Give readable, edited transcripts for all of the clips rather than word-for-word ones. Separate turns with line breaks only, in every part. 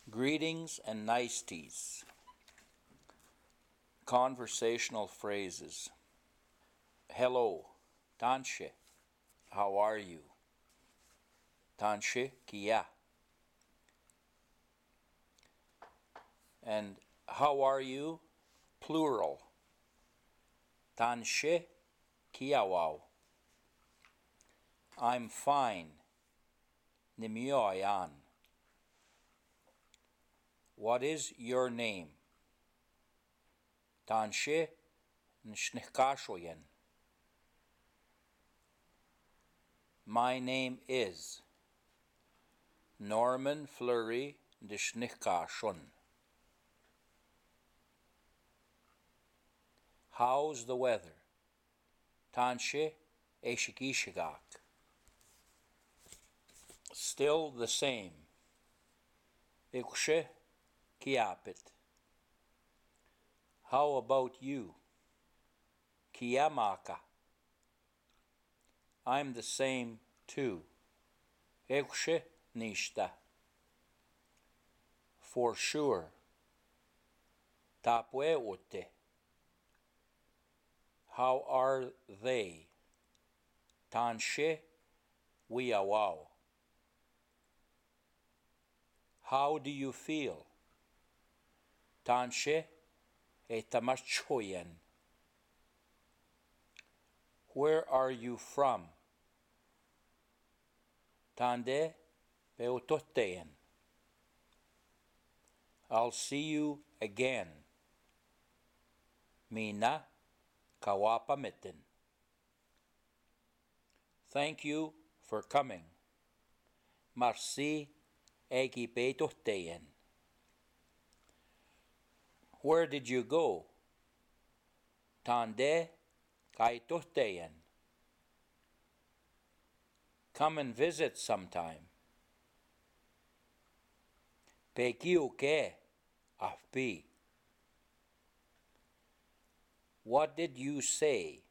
Greetings and niceties. Conversational phrases. Hello, Tanshe. How are you? Tanshe kia. And how are you? Plural. Tanshe kiawau. I'm fine. Nimyoyan. What is your name? Tanshe nshnikashoyen. My name is Norman Fleury Dishnikashon. How's the weather? Tanshe eshikishigak. Still the same. Ikshe kiapit. How about you? Kiamaka. I'm the same too. Ikshe nishta. For sure. Tapwe utte. How are they? Tanshe wiawau. How do you feel? Tanshe etamachoyen. Where are you from? Tande beototeyen. I'll see you again. Mina kawapamitin. Thank you for coming. Marsi egipetoteyen. Where did you go? Tande kaitoteyen. Come and visit sometime. Pekiuke afpi. What did you say?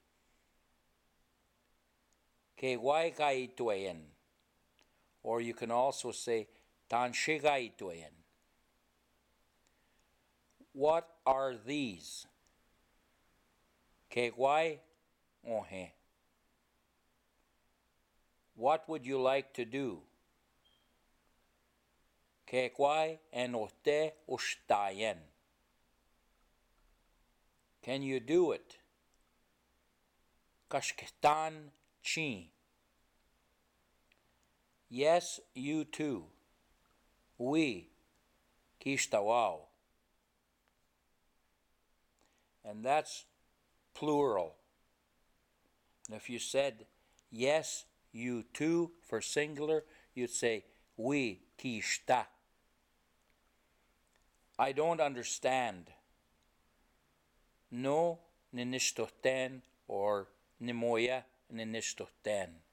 Kewai kaitoyen. Or you can also say tanshigaitoyen. What are these? Kewai ohe. What would you like to do? Kekwai enote ustayen. Can you do it? Kashketan chi. Yes, you too. We kishtawau. And that's plural. And if you said yes, you too for singular, you'd say we kishta. I don't understand. No ninishtoten or nimoya ninishtoten.